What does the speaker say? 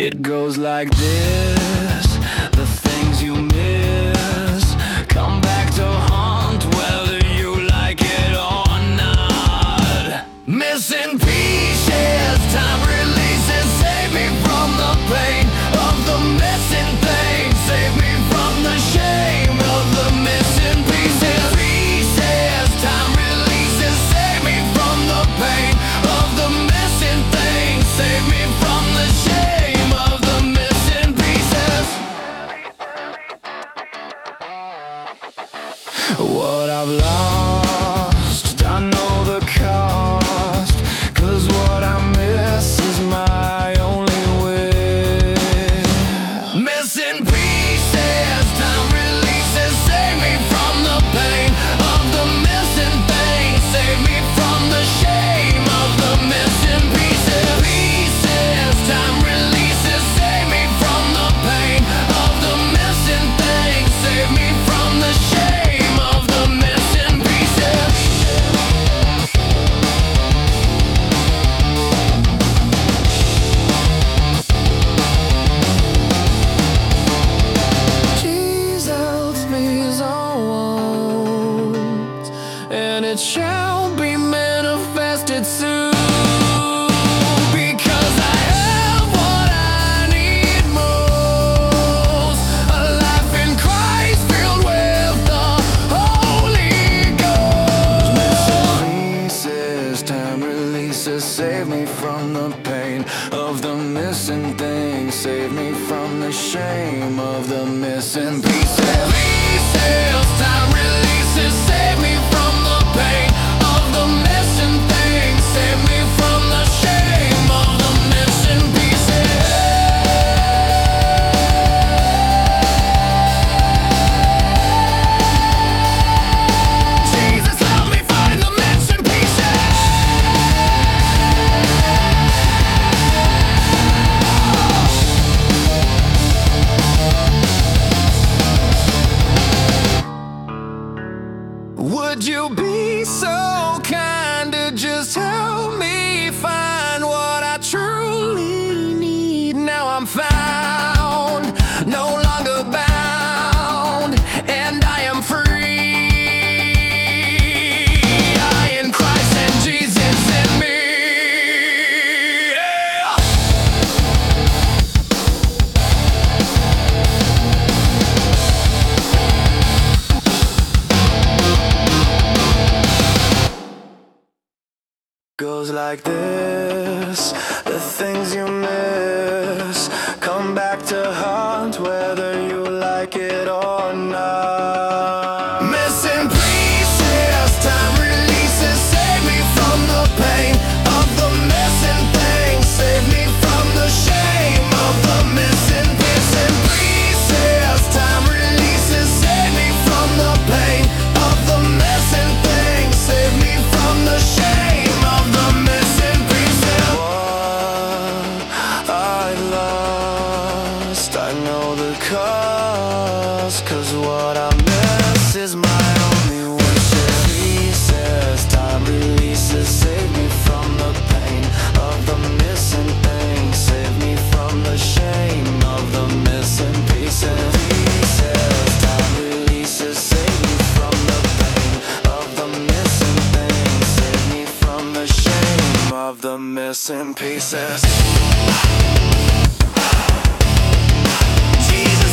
It goes like this: the things you miss come back to haunt, whether you like it or not. Missing pieces, time releases, save me from the pain of the missing things, save me from the shame of the missing pieces. Pieces, time releases, save me from the pain of the missing things, save me from the shame of the missing pieces. What I've lost, I know the cost, 'cause what I miss is my only wish. Missing pieces, time releases, save me from the pain of the missing things, save me from the shame of the missing pieces. Pieces, time releases, save me from the pain of the missing things, save me from the shame of the missing pieces. Jesus me his own wounds, and it shall be manifested soon. Because I have what I need most, a life in Christ filled with the Holy Ghost. Missing pieces, time releases, save me from the pain of the missing things, save me from the shame of the missing pieces. Pieces, time releases, save me from the pain of the missing things, save me from the shame of the missing pieces. Jesus, help me find the missing pieces. Would you be so kind to just help me find what I truly need? Now I'm found, no longer bound, and I am free. I in Christ and Jesus in me. Yeah. Goes like this: the things you miss come back to haunt, whether you like it or not. Missing pieces, time releases, save me from the pain of the missing things, save me from the shame of the missing pieces. Pieces, time releases, save me from the pain of the missing things, save me from the shame of the missing pieces. What I lost, I know the cost, 'cause what I miss is my only wish. Pieces, time releases, save me from the pain of the missing things, save me from the shame of the missing pieces. Pieces, time releases, save me from the pain of the missing things, save me from the shame of the missing pieces. Jesus.